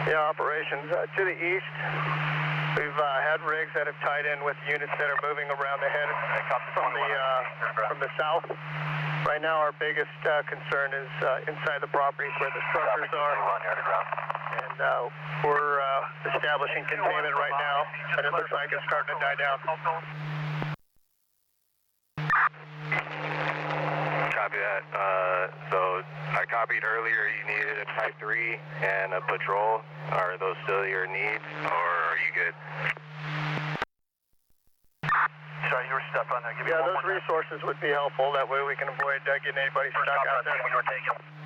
Yeah, operations. To the east, we've had rigs that have tied in with units that are moving around ahead from the south. Right now, our biggest concern is inside the properties where the structures are. And we're establishing containment right now, and it looks like it's starting to die down. Copy that. So I copied earlier you needed a Type 3 and a patrol. Are those still your needs, or are you good? Sorry, you were stuck on there. Yeah, those resources would be helpful. That way we can avoid getting anybody stuck out there. When you were taken.